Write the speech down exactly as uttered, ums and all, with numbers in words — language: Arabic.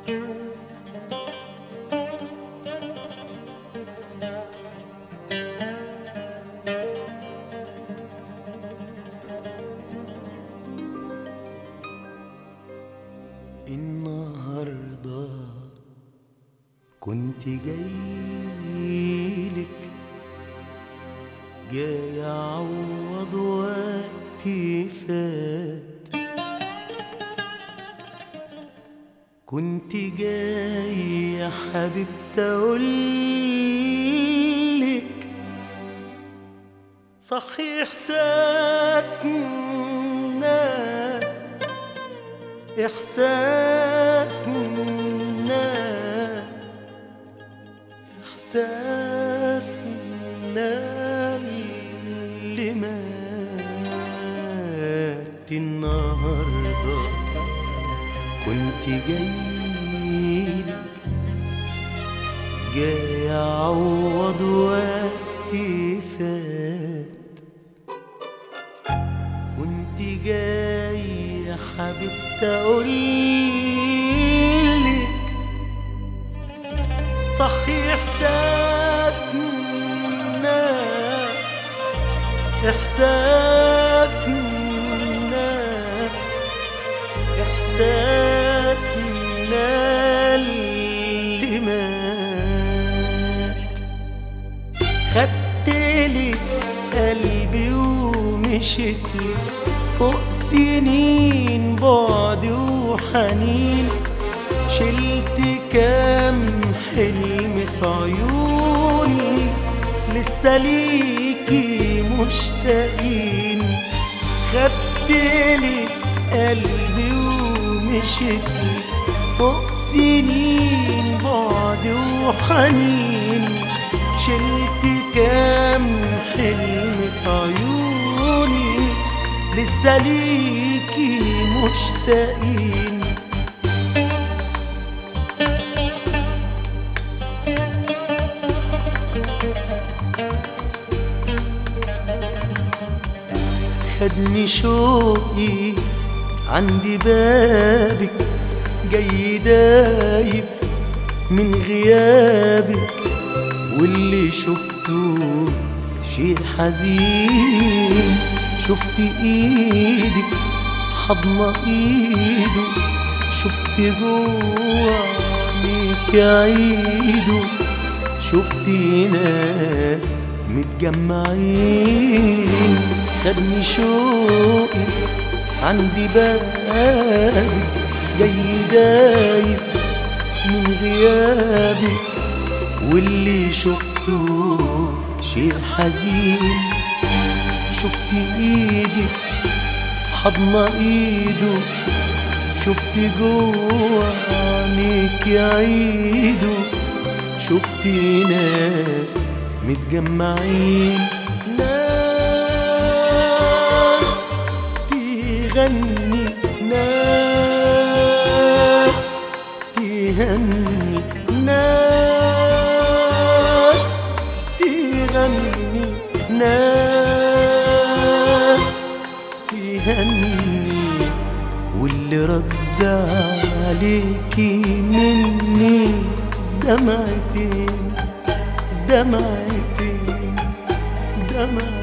النهاردة كنت جايلك، جاي أعوض وقتي فات. كنت جاي يا حبيبتي أقولك صحي إحساسنا، إحساسنا إحساسنا اللي مات. النهاردة كنت جايلك، جاي أعوض وقتي فات. كنت جاي يا حبيبتي أقولك صحي إحساسنا، إحساسنا إحساسنا اللي مات. خدتلك قلبي ومشيتلك فوق سنين بعد وحنين. شلت كام حلم في عيوني، لسه ليكي مشتاقين. خدتلك قلبي ومشيتلك فوق سنين بعد وحنين. شلت كام حلم في عيوني، لسه ليكي مشتاقين. خدني شوقي عندي بابك، جاي دايب من غيابك. واللي شفته شيء حزين، شفت ايدك حضنة ايده، شفت جوا عينيك عيده. شفت ناس متجمعين. خدني شوقي عندي بابك، جاي دايب من غيابك. واللي شفته شيء حزين، شفت ايدك حضنة ايده، شفت جوا عينيك عيده. شفت ناس متجمعين، ناس تغني، ناس تهني، ناس تغني، ناس تهني. واللي رد عليكي مني دمعتين، دمعتين، دمعتين.